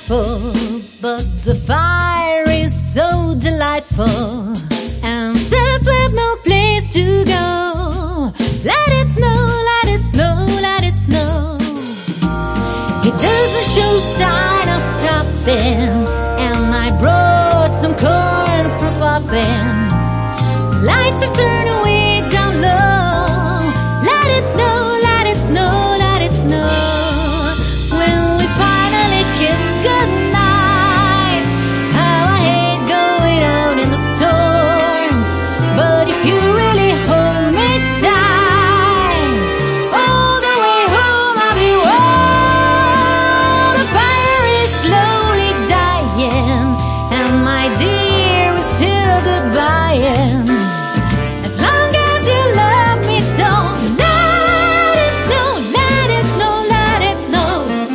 frightful, but the fire is so delightful. And since we've no place to go, let it snow, let it snow, let it snow. It doesn't show sign of stopping, and I brought some corn for popping. Lights have turned way down low. Let it snow, let it snow, let it snow. When we finally kiss goodnight, how I hate going out in the storm. But if you really hold me tight, all the way home I'll be warm. The fire is slowly dying, and my dear is still goodbying. As long as you love me so, let it snow, let it snow, let it snow.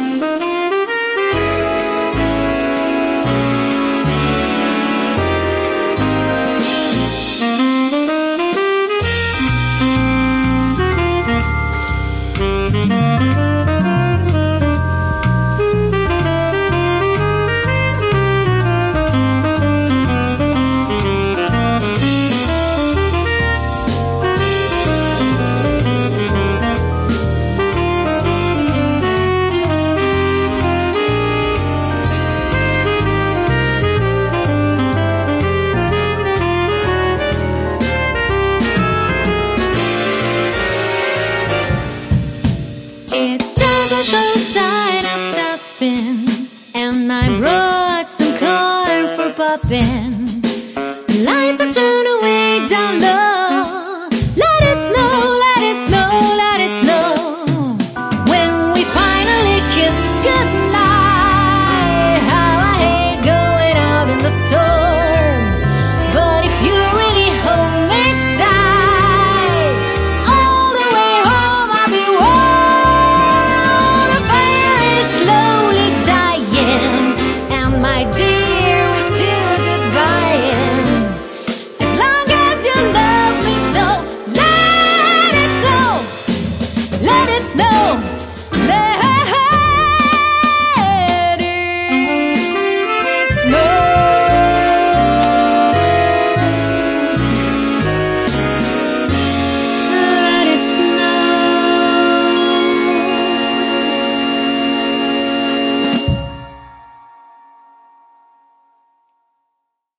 It doesn't show sign of stopping, and I brought some corn for popping. Lights are turned way down low. Let it snow, let it snow, let it snow. When we finally kiss goodnight, how I hate going out in the storm. But if you really hold me tight, all the way home I'll be warm. The fire is slowly dying, and my dear is still goodbying. As long as you love me so, let it snow, let it snow, let